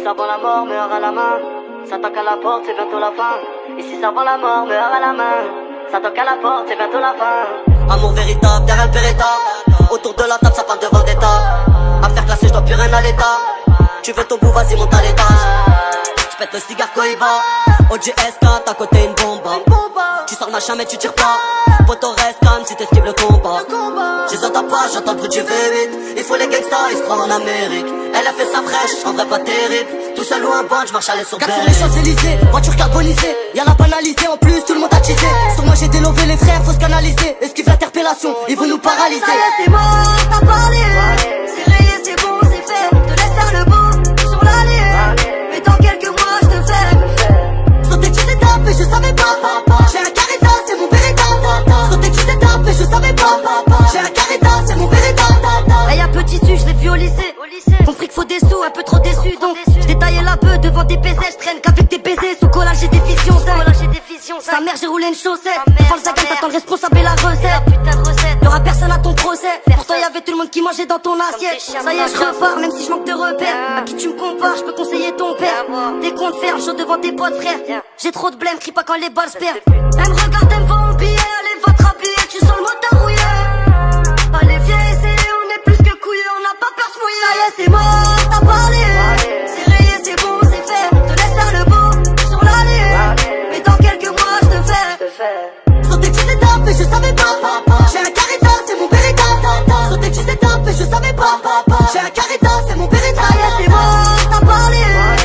ça vend la mort, meurt à la main. Ça toque à la porte, c'est bientôt la fin. Et si ça vend la mort, meurt à la main. Ça toque à la porte, c'est bientôt la fin. Amour véritable, derrière le pérétard. Autour de la table, ça parle de vendetta. À faire classer, je dois plus rien à l'état. Tu veux ton bout, vas-y, monte à l'étage. J'pète le cigare Cohiba. OGS4, à côté une bombe. Tu sors le machin mais tu tires pas. Poto reste calme si t'esquives le combat. J'ai sur ta page, j'entends le bruit du V8. Il faut les gangsters, ils se croient en Amérique. Elle a fait sa fraîche, en vrai pas terrible. Tout seul ou un band, j'marche à l'aise sur Berry. Sur les Champs-Élysées, voiture carbonisée. Y'a la banalisée, en plus tout le monde a teasé. Sur moi j'ai délové les frères, faut se canaliser. Esquive l'interpellation, ils vont nous paralyser. Ça y est c'est mort, t'as parlé. C'est rayé, c'est bon, c'est fait. Te laisse faire le beau, sur l'allée. Mais dans quelques mois je te fais. Sauter tu t'étapes et je savais pas. J'ai un carita, c'est mon Beretta. Sauter tu t'étapes et je savais pas. J'ai un carita, c'est mon Beretta. Là y'a petit su, je l'ai vu au lycée. Compris qu'il faut des sous, un peu trop déçu. Donc je détaillais la peu devant des baisers. Je traîne qu'avec des baisers. Sous collage j'ai des visions. Sa mère j'ai roulé une chaussette. Devant le zagan t'attends le responsable et la recette. Y'aura personne à ton procès. Pourtant y'avait tout le monde qui mangeait dans ton assiette. Ça y est je repars même si je manque de repères. À qui tu me compares, je peux conseiller ton père. Des comptes fermes, chaud devant tes potes frère. J'ai trop de blême, crie pas quand les balles se perdent. Elle me regarde, elle me vend un billet. Allez va te rhabiller, tu sens le moteur rouillé. Allez viens essayer, on est plus que couillés. On n'a pas peur de se mouiller. Ça y est c'est mort, t'as parlé. C'est rayé, c'est bon, c'est fait. Te laisse faire le beau, sur l'allée. Mais dans quelques mois je te fais. Sauter tu t'étapes et je savais pas. J'ai un carita, c'est mon Beretta. Sauter tu t'étapes et je savais pas. J'ai un carita, c'est mon Beretta. Ça y est c'est mort, t'as parlé.